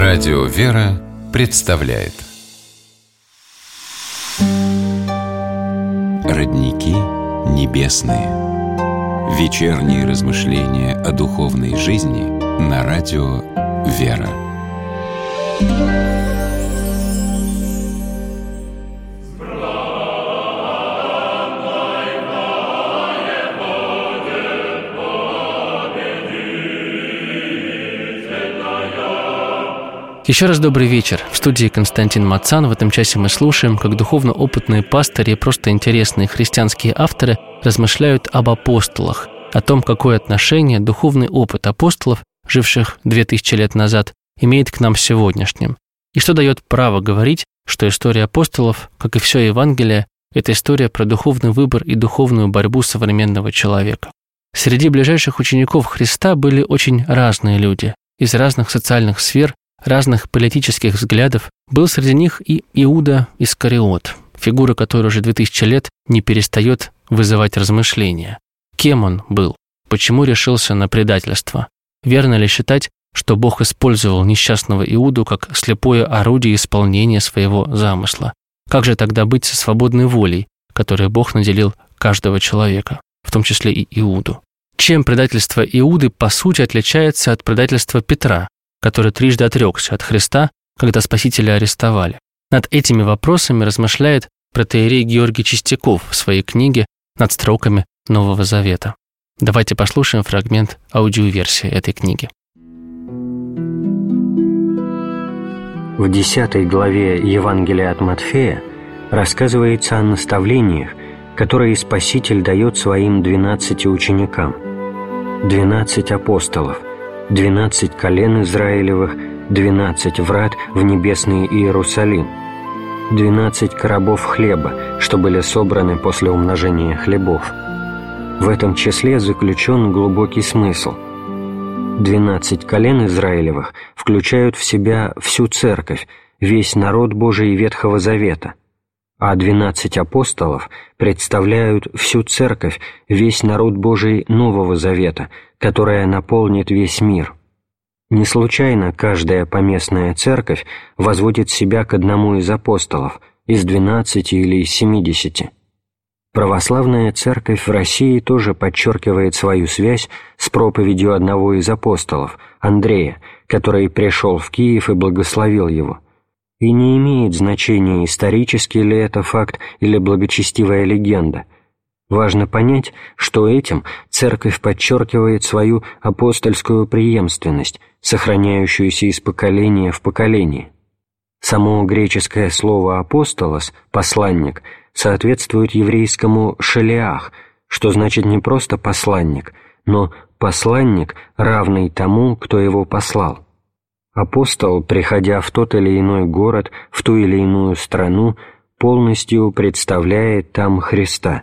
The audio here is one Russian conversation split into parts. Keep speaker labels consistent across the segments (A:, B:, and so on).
A: Радио «Вера» представляет Родники небесные. Вечерние размышления о духовной жизни на радио «Вера».
B: Еще раз добрый вечер. В студии Константин Мацан. В этом часе мы слушаем, как духовно опытные пастыри и просто интересные христианские авторы размышляют об апостолах, о том, какое отношение духовный опыт апостолов, живших 2000 лет назад, имеет к нам сегодняшним, и что дает право говорить, что история апостолов, как и все Евангелие, это история про духовный выбор и духовную борьбу современного человека. Среди ближайших учеников Христа были очень разные люди, из разных социальных сфер, разных политических взглядов. Был среди них и Иуда Искариот, фигура которой уже 2000 лет не перестает вызывать размышления. Кем он был? Почему решился на предательство? Верно ли считать, что Бог использовал несчастного Иуду как слепое орудие исполнения своего замысла? Как же тогда быть со свободной волей, которой Бог наделил каждого человека, в том числе и Иуду? Чем предательство Иуды по сути отличается от предательства Петра, который трижды отрекся от Христа, когда Спасителя арестовали? Над этими вопросами размышляет протоиерей Георгий Чистяков в своей книге «Над строками Нового Завета». Давайте послушаем фрагмент аудиоверсии этой книги.
C: В 10 главе Евангелия от Матфея рассказывается о наставлениях, которые Спаситель дает своим 12 ученикам. 12 апостолов, 12 колен Израилевых, 12 врат в небесный Иерусалим, 12 коробов хлеба, что были собраны после умножения хлебов. В этом числе заключен глубокий смысл. 12 колен Израилевых включают в себя всю церковь, весь народ Божий Ветхого Завета, а 12 апостолов представляют всю церковь, весь народ Божий Нового Завета, которая наполнит весь мир. Не случайно каждая поместная церковь возводит себя к одному из апостолов, из 12 или из 70. Православная церковь в России тоже подчеркивает свою связь с проповедью одного из апостолов, Андрея, который пришел в Киев и благословил его. И не имеет значения, исторический ли это факт или благочестивая легенда. Важно понять, что этим церковь подчеркивает свою апостольскую преемственность, сохраняющуюся из поколения в поколение. Само греческое слово «апостолос» – «посланник» соответствует еврейскому «шелиах», что значит не просто «посланник», но «посланник, равный тому, кто его послал». Апостол, приходя в тот или иной город, в ту или иную страну, полностью представляет там Христа.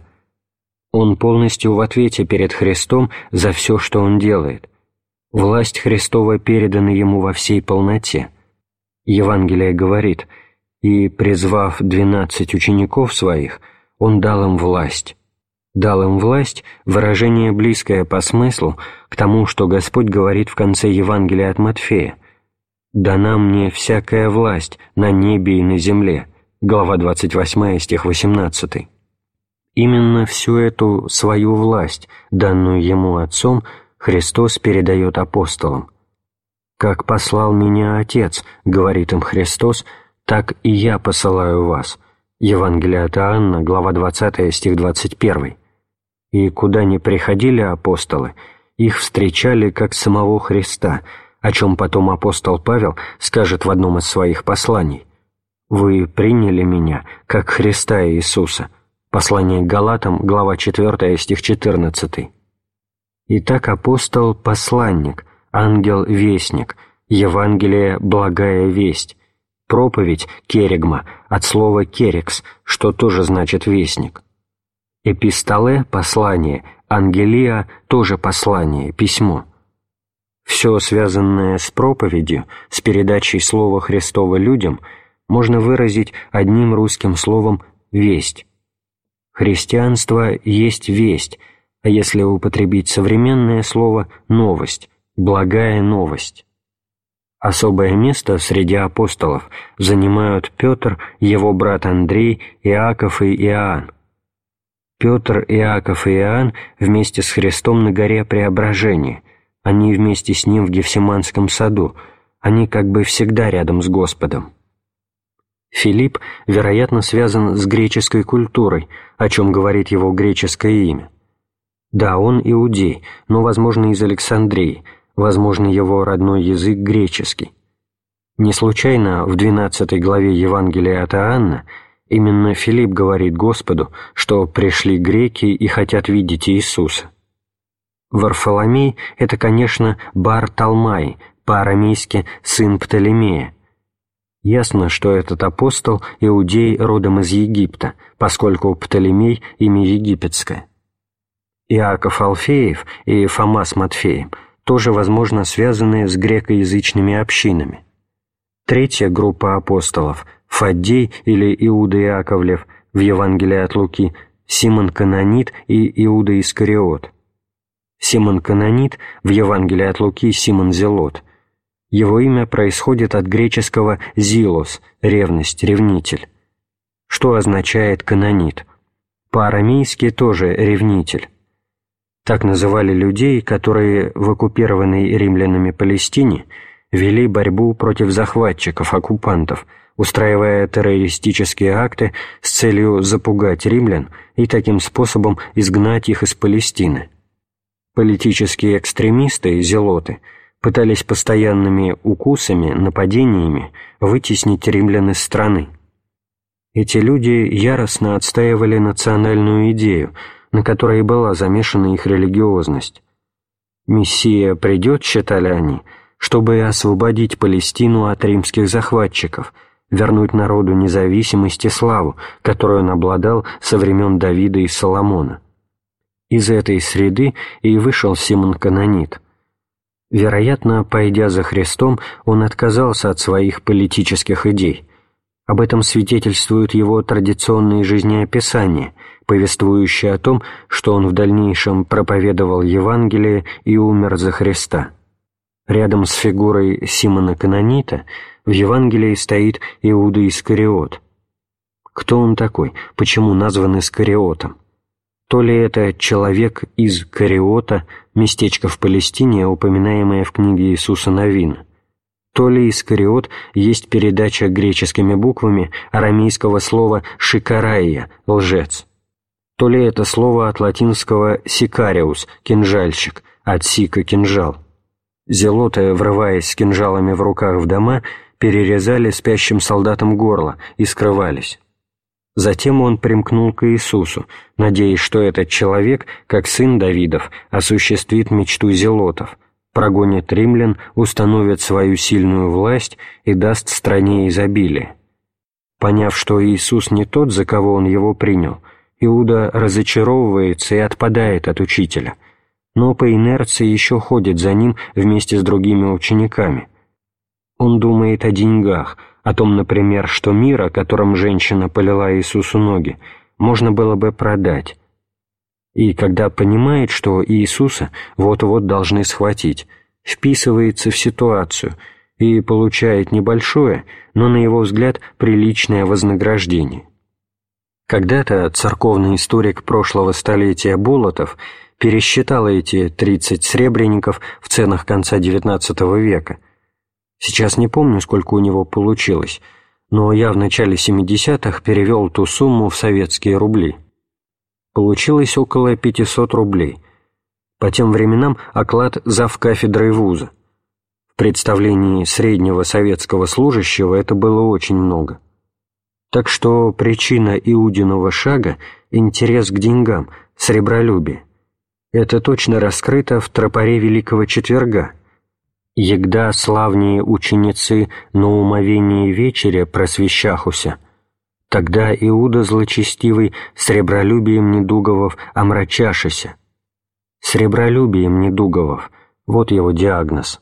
C: Он полностью в ответе перед Христом за все, что он делает. Власть Христова передана ему во всей полноте. Евангелие говорит: «И, призвав 12 учеников своих, он дал им власть». «Дал им власть» – выражение близкое по смыслу к тому, что Господь говорит в конце Евангелия от Матфея: «Дана мне всякая власть на небе и на земле», глава 28, стих 18. Именно всю эту свою власть, данную Ему Отцом, Христос передает апостолам. «Как послал меня Отец, — говорит им Христос, — так и я посылаю вас». Евангелие от Иоанна, глава 20, стих 21. «И куда ни приходили апостолы, их встречали как самого Христа», о чем потом апостол Павел скажет в одном из своих посланий: «Вы приняли меня, как Христа Иисуса». Послание к Галатам, глава 4, стих 14. Итак, апостол – посланник, ангел-вестник, Евангелие – благая весть, проповедь – керигма, от слова керикс, что тоже значит вестник. Эпистоле – послание, ангелия – тоже послание, письмо. Все, связанное с проповедью, с передачей Слова Христова людям, можно выразить одним русским словом «весть». Христианство есть весть, а если употребить современное слово «новость», «благая новость». Особое место среди апостолов занимают Петр, его брат Андрей, Иаков и Иоанн. Петр, Иаков и Иоанн вместе с Христом на горе Преображения, они вместе с Ним в Гефсиманском саду, они как бы всегда рядом с Господом. Филипп, вероятно, связан с греческой культурой, о чем говорит его греческое имя. Да, он иудей, но, возможно, из Александрии, возможно, его родной язык греческий. Не случайно в 12 главе Евангелия от Иоанна именно Филипп говорит Господу, что пришли греки и хотят видеть Иисуса. Варфоломей – это, конечно, Бар-Талмай, по-арамейски «сын Птолемея». Ясно, что этот апостол – иудей родом из Египта, поскольку Птолемей – имя египетское. Иаков Алфеев и Фома с Матфеем тоже, возможно, связаны с грекоязычными общинами. Третья группа апостолов – Фаддей или Иуда Иаковлев в Евангелии от Луки, Симон Канонит и Иуда Искариот. Симон Канонит в Евангелии от Луки Симон Зелот. Его имя происходит от греческого «зилос» – ревность, ревнитель. Что означает канонит? По-арамейски тоже ревнитель. Так называли людей, которые в оккупированной римлянами Палестине вели борьбу против захватчиков-оккупантов, устраивая террористические акты с целью запугать римлян и таким способом изгнать их из Палестины. Политические экстремисты, зелоты, пытались постоянными укусами, нападениями вытеснить римлян из страны. Эти люди яростно отстаивали национальную идею, на которой была замешана их религиозность. Мессия придет, считали они, чтобы освободить Палестину от римских захватчиков, вернуть народу независимость и славу, которой он обладал со времен Давида и Соломона. Из этой среды и вышел Симон Канонит. Вероятно, пойдя за Христом, он отказался от своих политических идей. Об этом свидетельствуют его традиционные жизнеописания, повествующие о том, что он в дальнейшем проповедовал Евангелие и умер за Христа. Рядом с фигурой Симона Канонита в Евангелии стоит Иуда Искариот. Кто он такой? Почему назван Искариотом? То ли это человек из Кариота, местечко в Палестине, упоминаемое в книге Иисуса Навина, то ли Искариот есть передача греческими буквами арамейского слова «шикараия» — «лжец», то ли это слово от латинского «сикариус» — «кинжальщик», от «сика» — «кинжал». Зелоты, врываясь с кинжалами в руках в дома, перерезали спящим солдатам горло и скрывались. Затем он примкнул к Иисусу, надеясь, что этот человек, как сын Давидов, осуществит мечту зелотов, прогонит римлян, установит свою сильную власть и даст стране изобилие. Поняв, что Иисус не тот, за кого он его принял, Иуда разочаровывается и отпадает от учителя, но по инерции еще ходит за ним вместе с другими учениками. Он думает о деньгах, о том, например, что мир, о котором женщина полила Иисусу ноги, можно было бы продать. И когда понимает, что Иисуса вот-вот должны схватить, вписывается в ситуацию и получает небольшое, но, на его взгляд, приличное вознаграждение. Когда-то церковный историк прошлого столетия Болотов пересчитал эти 30 сребреников в ценах конца XIX века. Сейчас не помню, сколько у него получилось, но я в начале 70-х перевел ту сумму в советские рубли. Получилось около 500 рублей. По тем временам оклад завкафедрой вуза. В представлении среднего советского служащего это было очень много. Так что причина Иудиного шага – интерес к деньгам, сребролюбие. Это точно раскрыто в тропаре Великого Четверга. «Егда славнее ученицы на умовении вечере просвещахуся, тогда Иуда злочестивый сребролюбием недуговов омрачашися». Сребролюбием недуговов – вот его диагноз.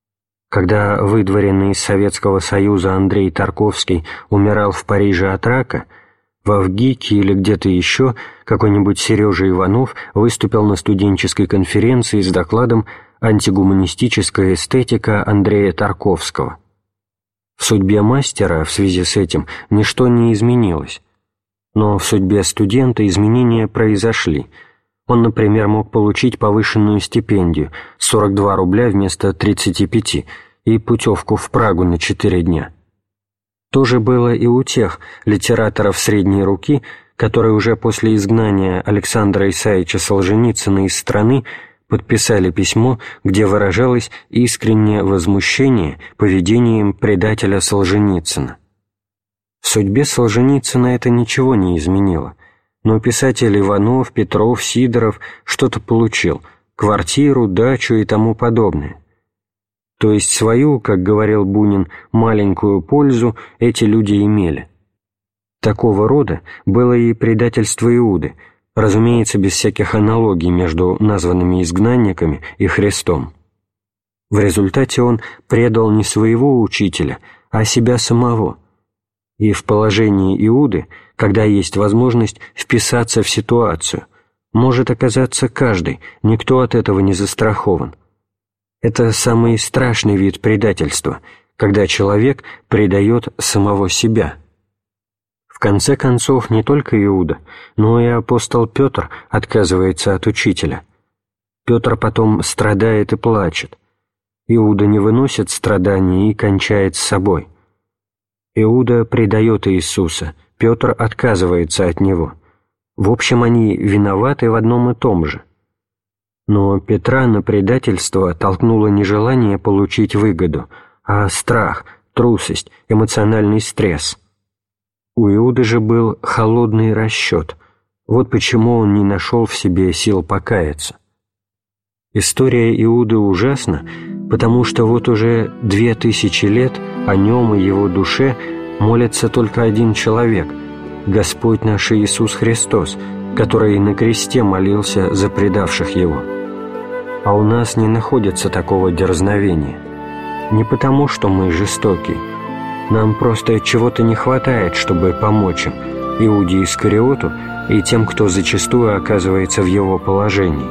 C: Когда выдворенный из Советского Союза Андрей Тарковский умирал в Париже от рака, В Авгике или где-то еще какой-нибудь Сережа Иванов выступил на студенческой конференции с докладом «Антигуманистическая эстетика» Андрея Тарковского. В судьбе мастера в связи с этим ничто не изменилось, но в судьбе студента изменения произошли. Он, например, мог получить повышенную стипендию – 42 рубля вместо 35 и путевку в Прагу на 4 дня. То же было и у тех литераторов средней руки, которые уже после изгнания Александра Исаевича Солженицына из страны подписали письмо, где выражалось искреннее возмущение поведением предателя Солженицына. В судьбе Солженицына это ничего не изменило, но писатель Иванов, Петров, Сидоров что-то получил – квартиру, дачу и тому подобное. То есть свою, как говорил Бунин, маленькую пользу эти люди имели. Такого рода было и предательство Иуды, разумеется, без всяких аналогий между названными изгнанниками и Христом. В результате он предал не своего учителя, а себя самого. И в положении Иуды, когда есть возможность вписаться в ситуацию, может оказаться каждый, никто от этого не застрахован. Это самый страшный вид предательства, когда человек предает самого себя. В конце концов, не только Иуда, но и апостол Петр отказывается от учителя. Петр потом страдает и плачет. Иуда не выносит страданий и кончает с собой. Иуда предает Иисуса, Петр отказывается от Него. В общем, они виноваты в одном и том же. Но Петра на предательство толкнуло не желание получить выгоду, а страх, трусость, эмоциональный стресс. У Иуды же был холодный расчет. Вот почему он не нашел в себе сил покаяться. История Иуды ужасна, потому что вот уже 2000 лет о нем и его душе молится только один человек – Господь наш Иисус Христос, который на кресте молился за предавших Его. А у нас не находится такого дерзновения. Не потому, что мы жестокие. Нам просто чего-то не хватает, чтобы помочь им, Иуде Искариоту и тем, кто зачастую оказывается в его положении.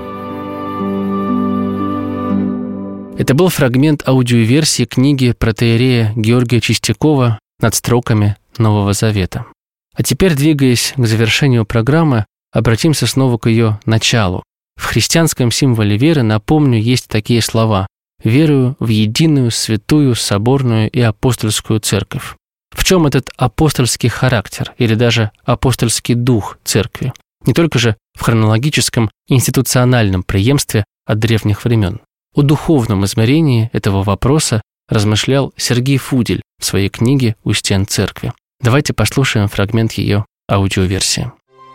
B: Это был фрагмент аудиоверсии книги протоиерея Георгия Чистякова «Над строками Нового Завета». А теперь, двигаясь к завершению программы, обратимся снова к ее началу. В христианском символе веры, напомню, есть такие слова: «Верую в единую, святую, соборную и апостольскую церковь». В чем этот апостольский характер или даже апостольский дух церкви? Не только же в хронологическом институциональном преемстве от древних времен. О духовном измерении этого вопроса размышлял Сергей Фудель в своей книге «У стен церкви». Давайте послушаем фрагмент ее аудиоверсии.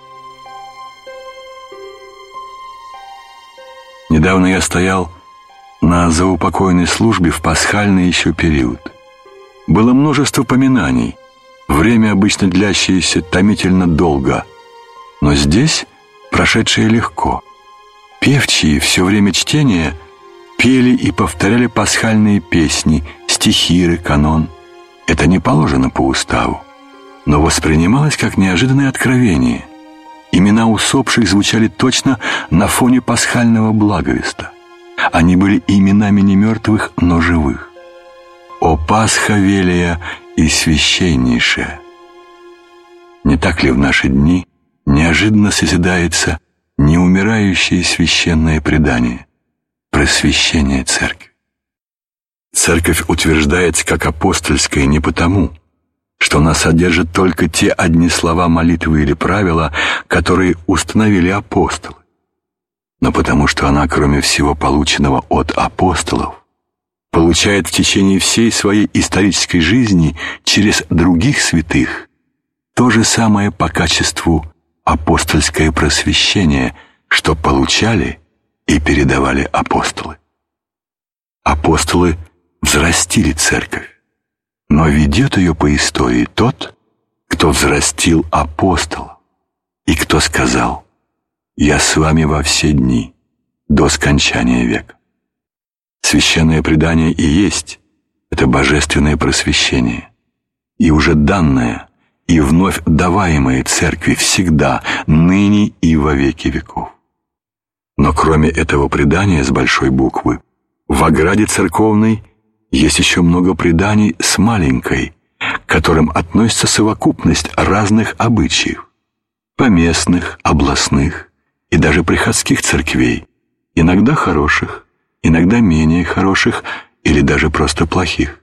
D: Недавно я стоял на заупокойной службе в пасхальный еще период. Было множество поминаний, время обычно длящееся томительно долго, но здесь прошедшее легко. Певчие все время чтения пели и повторяли пасхальные песни, стихиры, канон. Это не положено по уставу, но воспринималось как неожиданное откровение. Имена усопших звучали точно на фоне пасхального благовеста. Они были именами не мертвых, но живых. «О Пасха велия и священнейшая!» Не так ли в наши дни неожиданно созидается неумирающее священное предание, просвещение Церкви? Церковь утверждается как апостольская не потому, что она содержит только те одни слова молитвы или правила, которые установили апостолы, но потому что она, кроме всего полученного от апостолов, получает в течение всей своей исторической жизни через других святых то же самое по качеству апостольское просвещение, что получали и передавали апостолы. Апостолы взрастили церковь, но ведет ее по истории тот, кто взрастил апостолов и кто сказал: «Я с вами во все дни, до скончания века». Священное предание и есть это божественное просвещение, и уже данное и вновь даваемые Церкви всегда, ныне и во веки веков. Но кроме этого предания с большой буквы, в ограде церковной есть еще много преданий с маленькой, к которым относится совокупность разных обычаев, поместных, областных и даже приходских церквей, иногда хороших, иногда менее хороших или даже просто плохих.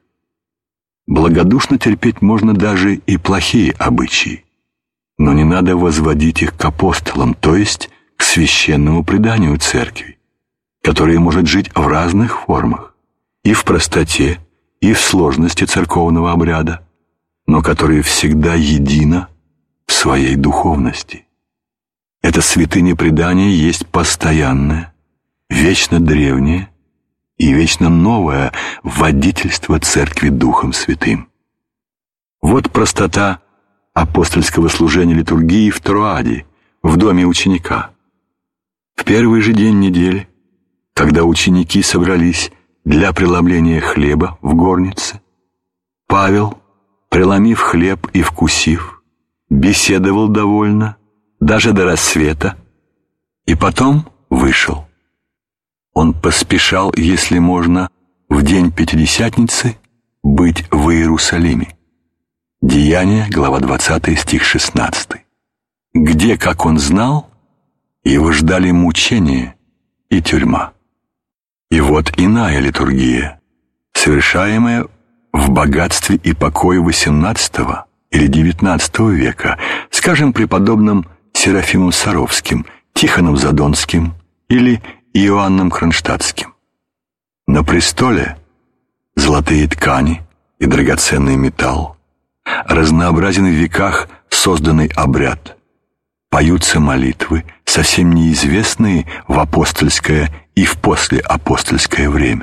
D: Благодушно терпеть можно даже и плохие обычаи, но не надо возводить их к апостолам, то есть к священному преданию Церкви, которое может жить в разных формах, и в простоте, и в сложности церковного обряда, но которое всегда едино в своей духовности. Это святыня предания есть постоянное, вечно древнее и вечно новое водительство Церкви Духом Святым. Вот простота апостольского служения литургии в Троаде, в доме ученика. В первый же день недели, когда ученики собрались для преломления хлеба в горнице, Павел, преломив хлеб и вкусив, беседовал довольно, даже до рассвета, и потом вышел. Он поспешал, если можно, в день Пятидесятницы быть в Иерусалиме. Деяния, глава 20, стих 16. Где, как он знал, его ждали мучения и тюрьма. И вот иная литургия, совершаемая в богатстве и покое XVIII или XIX века, скажем, преподобным Серафимом Саровским, Тихоном Задонским или Иоанном Кронштадтским. На престоле золотые ткани и драгоценный металл, разнообразен в веках созданный обряд, поются молитвы, совсем неизвестные в апостольское и в послеапостольское время.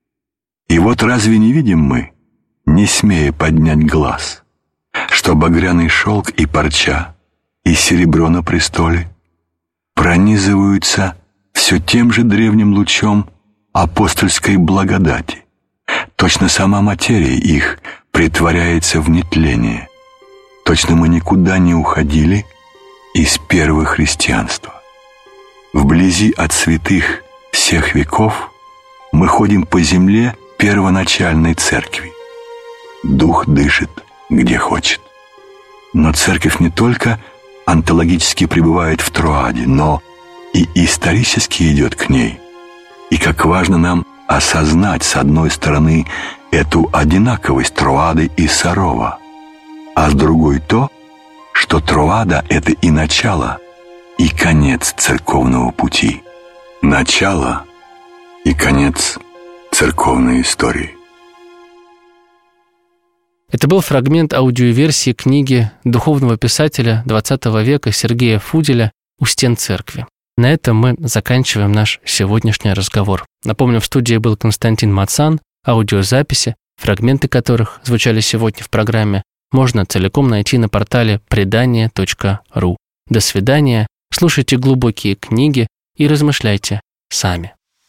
D: И вот разве не видим мы, не смея поднять глаз, что багряный шелк и парча, и серебро на престоле пронизываются все тем же древним лучом апостольской благодати. Точно сама материя их претворяется в нетление. Точно мы никуда не уходили из первого христианства. Вблизи от святых всех веков мы ходим по земле первоначальной Церкви. Дух дышит, где хочет. Но Церковь не только онтологически пребывает в Троаде, но и исторически идет к ней. И как важно нам осознать, с одной стороны, эту одинаковость Троады и Сарова, а с другой то, что Троада — это и начало, и конец церковного пути. Начало и конец церковной истории.
B: Это был фрагмент аудиоверсии книги духовного писателя XX века Сергея Фуделя «У стен церкви». На этом мы заканчиваем наш сегодняшний разговор. Напомню, в студии был Константин Мацан. Аудиозаписи, фрагменты которых звучали сегодня в программе, можно целиком найти на портале предания.ру. До свидания, слушайте глубокие книги и размышляйте сами.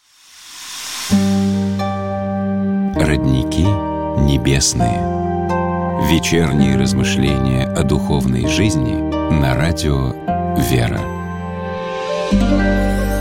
A: Родники небесные. Вечерние размышления о духовной жизни на радио «Вера».